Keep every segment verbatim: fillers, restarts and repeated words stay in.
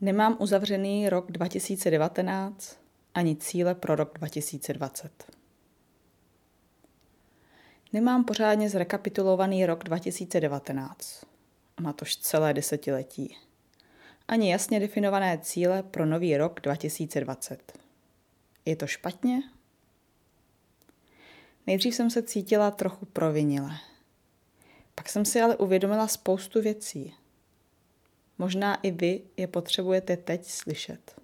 Nemám uzavřený rok dva tisíce devatenáct ani cíle pro rok dva tisíce dvacet. Nemám pořádně zrekapitulovaný rok dva tisíce devatenáct, natož celé desetiletí. Ani jasně definované cíle pro nový rok dva tisíce dvacet. Je to špatně? Nejdřív jsem se cítila trochu provinile. Pak jsem si ale uvědomila spoustu věcí. Možná i vy je potřebujete teď slyšet.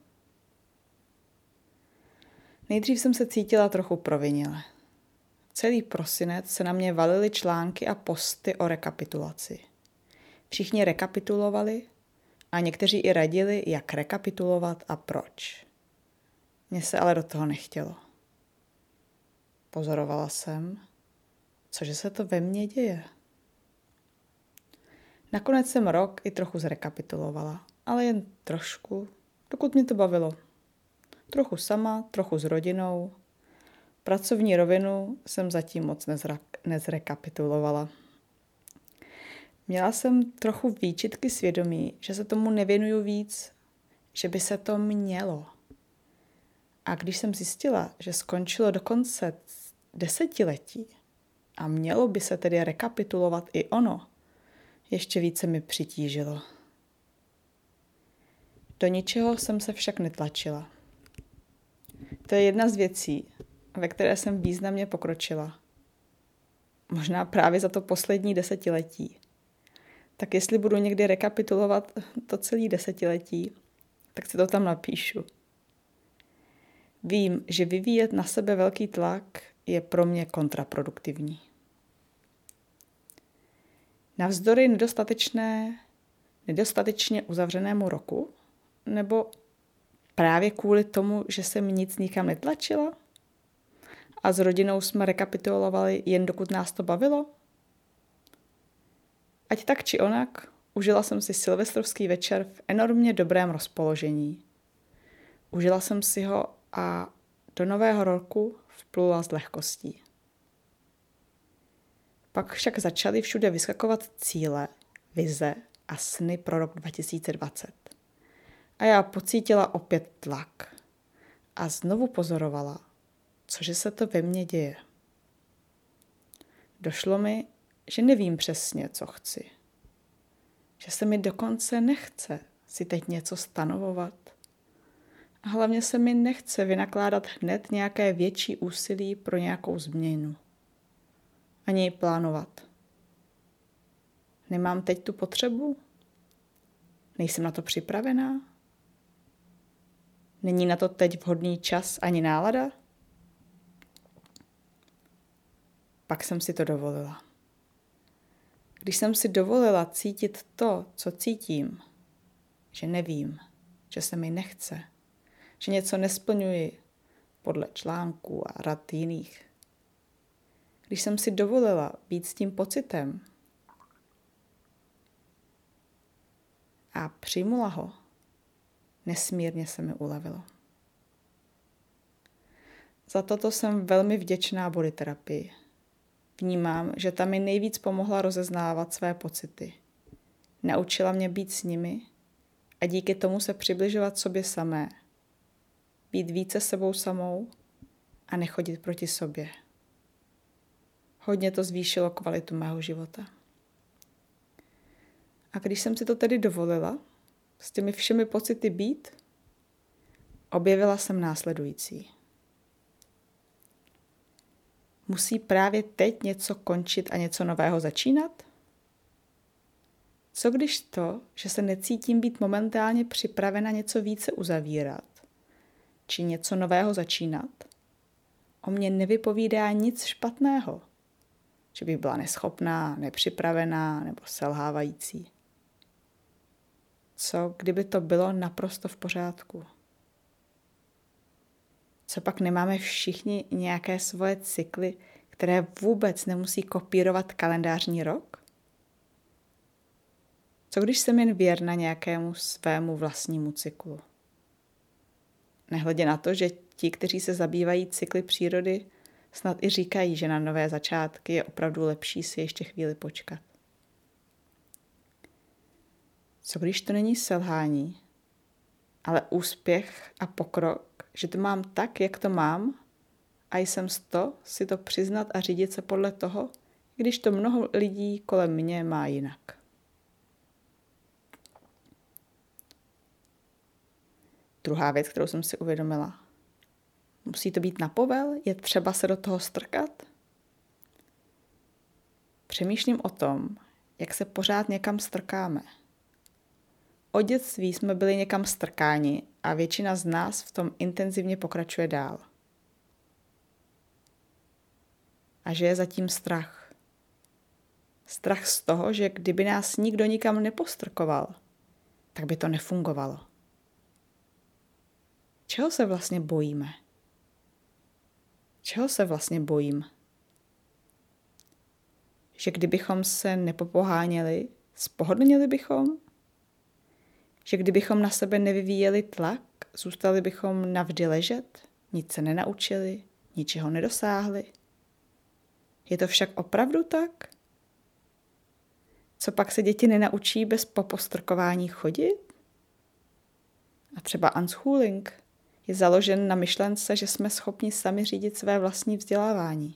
Nejdřív jsem se cítila trochu provinile. Celý prosinec se na mě valily články a posty o rekapitulaci. Všichni rekapitulovali a někteří i radili, jak rekapitulovat a proč. Mně se ale do toho nechtělo. Pozorovala jsem, cože se to ve mně děje. Nakonec jsem rok i trochu zrekapitulovala, ale jen trošku, dokud mě to bavilo. Trochu sama, trochu s rodinou. Pracovní rovinu jsem zatím moc nezra- nezrekapitulovala. Měla jsem trochu výčitky svědomí, že se tomu nevěnuju víc, že by se to mělo. A když jsem zjistila, že skončilo dokonce desetiletí a mělo by se tedy rekapitulovat i ono, ještě více mi přitížilo. Do ničeho jsem se však netlačila. To je jedna z věcí, ve které jsem významně pokročila. Možná právě za to poslední desetiletí. Tak jestli budu někdy rekapitulovat to celé desetiletí, tak si to tam napíšu. Vím, že vyvíjet na sebe velký tlak je pro mě kontraproduktivní. Navzdory nedostatečné, nedostatečně uzavřenému roku, nebo právě kvůli tomu, že jsem nic nikam netlačila a s rodinou jsme rekapitulovali jen dokud nás to bavilo? Ať tak či onak, užila jsem si silvestrovský večer v enormně dobrém rozpoložení. Užila jsem si ho a do nového roku vplula s lehkostí. Pak však začaly všude vyskakovat cíle, vize a sny pro rok dva tisíce dvacet. A já pocítila opět tlak a znovu pozorovala, cože se to ve mně děje. Došlo mi, že nevím přesně, co chci. Že se mi dokonce nechce si teď něco stanovovat. A hlavně se mi nechce vynakládat hned nějaké větší úsilí pro nějakou změnu. Ani ji plánovat. Nemám teď tu potřebu? Nejsem na to připravená? Není na to teď vhodný čas ani nálada? Pak jsem si to dovolila. Když jsem si dovolila cítit to, co cítím, že nevím, že se mi nechce, že něco nesplňuji podle článků a rad jiných. Když jsem si dovolila být s tím pocitem a přijmula ho, nesmírně se mi ulevilo. Za toto jsem velmi vděčná bodyterapii. Vnímám, že ta mi nejvíc pomohla rozeznávat své pocity. Naučila mě být s nimi a díky tomu se přibližovat sobě samé. Být více sebou samou a nechodit proti sobě. Hodně to zvýšilo kvalitu mého života. A když jsem si to tedy dovolila, s těmi všemi pocity být, objevila jsem následující. Musí právě teď něco končit a něco nového začínat? Co když to, že se necítím být momentálně připravena něco více uzavírat, či něco nového začínat, o mně nevypovídá nic špatného, že bych byla neschopná, nepřipravená nebo selhávající. Co kdyby to bylo naprosto v pořádku? Co pak nemáme všichni nějaké svoje cykly, které vůbec nemusí kopírovat kalendářní rok? Co když jsem jen věrna nějakému svému vlastnímu cyklu? Nehledě na to, že ti, kteří se zabývají cykly přírody, snad i říkají, že na nové začátky je opravdu lepší si ještě chvíli počkat. Co když to není selhání, ale úspěch a pokrok, že to mám tak, jak to mám a jsem z to si to přiznat a řídit se podle toho, když to mnoho lidí kolem mě má jinak. Druhá věc, kterou jsem si uvědomila. Musí to být na povel? Je třeba se do toho strkat? Přemýšlím o tom, jak se pořád někam strkáme. Od dětství jsme byli někam strkáni a většina z nás v tom intenzivně pokračuje dál. A že je zatím strach. Strach z toho, že kdyby nás nikdo nikam nepostrkoval, tak by to nefungovalo. Čeho se vlastně bojíme? Čeho se vlastně bojím? Že kdybychom se nepopoháněli, spohodlnili bychom? Že kdybychom na sebe nevyvíjeli tlak, zůstali bychom navždy ležet, nic se nenaučili, ničeho nedosáhli? Je to však opravdu tak? Co pak se děti nenaučí bez popostrkování chodit? A třeba unschooling je založen na myšlence, že jsme schopni sami řídit své vlastní vzdělávání.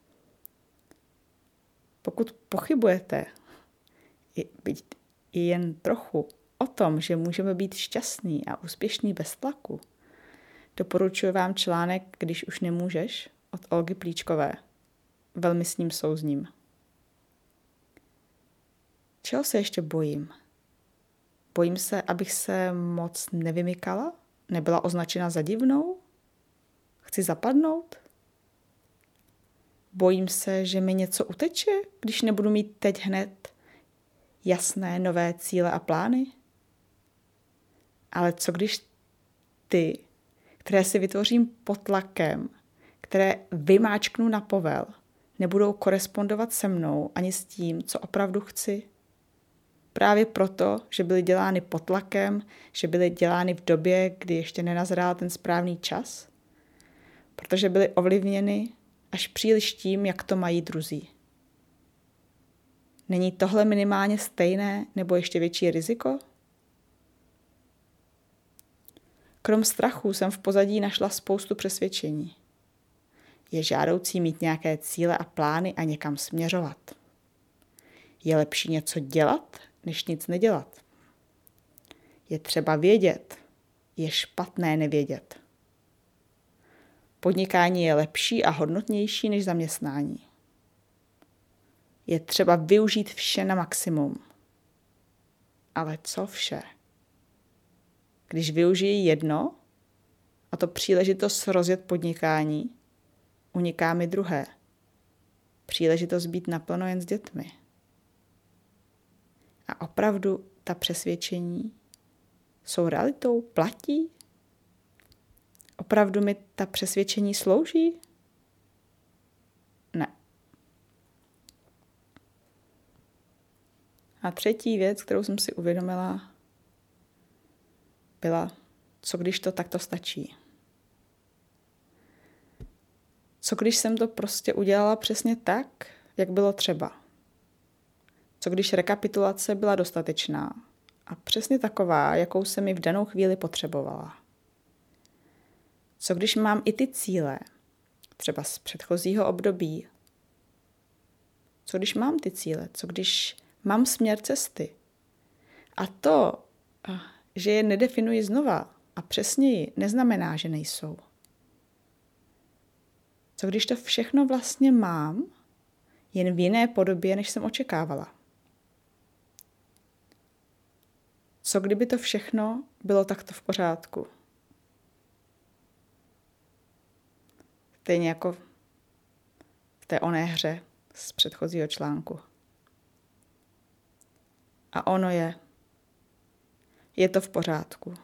Pokud pochybujete, byť i jen trochu, o tom, že můžeme být šťastní a úspěšní bez tlaku, doporučuji vám článek Když už nemůžeš od Olgy Plíčkové. Velmi s ním souzním. Čeho se ještě bojím? Bojím se, abych se moc nevymykala? Nebyla označena za divnou? Chci zapadnout? Bojím se, že mi něco uteče, když nebudu mít teď hned jasné nové cíle a plány? Ale co když ty, které si vytvořím pod tlakem, které vymáčknu na povel, nebudou korespondovat se mnou ani s tím, co opravdu chci? Právě proto, že byly dělány pod tlakem, že byly dělány v době, kdy ještě nenazrál ten správný čas, protože byly ovlivněny až příliš tím, jak to mají druzí. Není tohle minimálně stejné nebo ještě větší riziko? Krom strachu jsem v pozadí našla spoustu přesvědčení. Je žádoucí mít nějaké cíle a plány a někam směřovat. Je lepší něco dělat, než nic nedělat. Je třeba vědět, je špatné nevědět. Podnikání je lepší a hodnotnější než zaměstnání. Je třeba využít vše na maximum. Ale co vše? Když využiji jedno, a to příležitost rozjet podnikání, uniká mi druhé. Příležitost být naplno jen s dětmi. A opravdu ta přesvědčení jsou realitou? Platí? Opravdu mi ta přesvědčení slouží? Ne. A třetí věc, kterou jsem si uvědomila, byla, co když to takto stačí? Co když jsem to prostě udělala přesně tak, jak bylo třeba? Co když rekapitulace byla dostatečná a přesně taková, jakou jsem mi v danou chvíli potřebovala? Co když mám i ty cíle, třeba z předchozího období? Co když mám ty cíle? Co když mám směr cesty? A to, že je nedefinuji znova a přesněji, neznamená, že nejsou. Co když to všechno vlastně mám, jen v jiné podobě, než jsem očekávala? Co kdyby to všechno bylo takto v pořádku? Stejně jako v té oné hře z předchozího článku. A ono je. Je to v pořádku.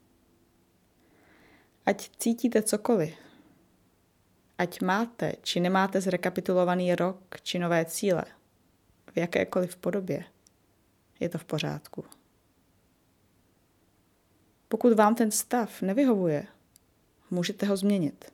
Ať cítíte cokoliv, ať máte či nemáte zrekapitulovaný rok či nové cíle, v jakékoliv podobě, je to v pořádku. Pokud vám ten stav nevyhovuje, můžete ho změnit.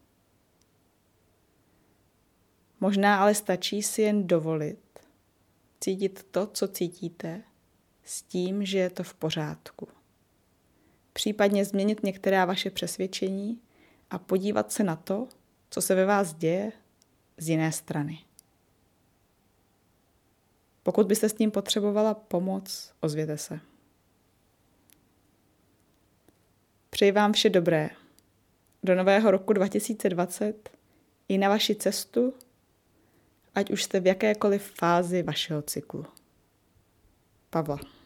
Možná ale stačí si jen dovolit cítit to, co cítíte, s tím, že je to v pořádku. případně změnit některá vaše přesvědčení a podívat se na to, co se ve vás děje, z jiné strany. Pokud byste s tím potřebovala pomoc, ozvěte se. Přeji vám vše dobré. Do nového roku dva tisíce dvacet i na vaši cestu, ať už jste v jakékoliv fázi vašeho cyklu. Pavla.